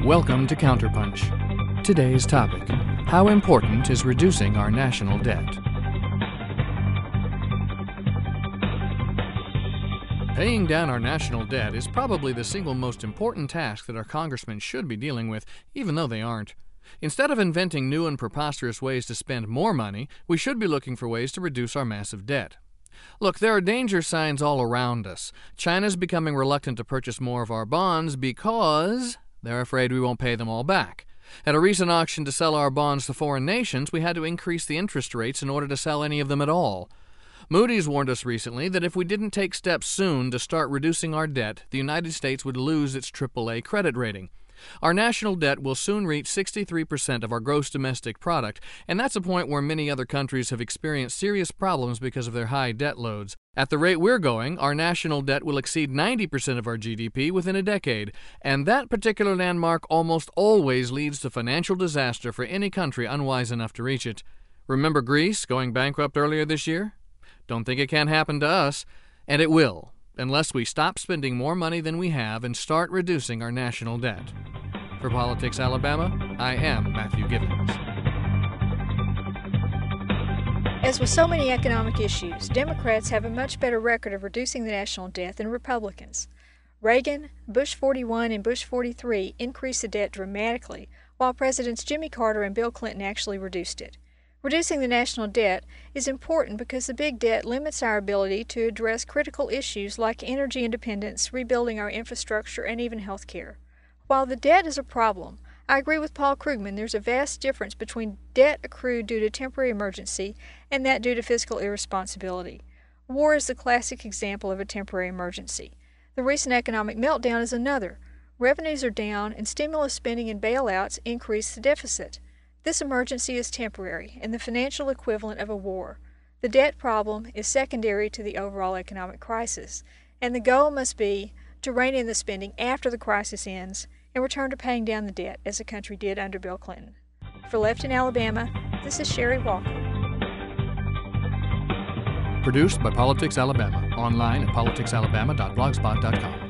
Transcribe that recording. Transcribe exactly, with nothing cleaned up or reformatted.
Welcome to Counterpunch. Today's topic: how important is reducing our national debt? Paying down our national debt is probably the single most important task that our congressmen should be dealing with, even though they aren't. Instead of inventing new and preposterous ways to spend more money, we should be looking for ways to reduce our massive debt. Look, there are danger signs all around us. China's becoming reluctant to purchase more of our bonds because they're afraid we won't pay them all back. At a recent auction to sell our bonds to foreign nations, we had to increase the interest rates in order to sell any of them at all. Moody's warned us recently that if we didn't take steps soon to start reducing our debt, the United States would lose its triple A credit rating. Our national debt will soon reach sixty-three percent of our gross domestic product, and that's a point where many other countries have experienced serious problems because of their high debt loads. At the rate we're going, our national debt will exceed ninety percent of our G D P within a decade, and that particular landmark almost always leads to financial disaster for any country unwise enough to reach it. Remember Greece going bankrupt earlier this year? Don't think it can't happen to us, and it will, unless we stop spending more money than we have and start reducing our national debt. For Politics Alabama, I am Matthew Givens. As with so many economic issues, Democrats have a much better record of reducing the national debt than Republicans. Reagan, Bush forty-one, and Bush forty-three increased the debt dramatically, while Presidents Jimmy Carter and Bill Clinton actually reduced it. Reducing the national debt is important because the big debt limits our ability to address critical issues like energy independence, rebuilding our infrastructure, and even health care. While the debt is a problem, I agree with Paul Krugman there's a vast difference between debt accrued due to temporary emergency and that due to fiscal irresponsibility. War is the classic example of a temporary emergency. The recent economic meltdown is another. Revenues are down, and stimulus spending and bailouts increase the deficit. This emergency is temporary and the financial equivalent of a war. The debt problem is secondary to the overall economic crisis, and the goal must be to rein in the spending after the crisis ends and return to paying down the debt as the country did under Bill Clinton. For Left in Alabama, this is Sherry Walker. Produced by Politics Alabama, online at politics alabama dot blogspot dot com.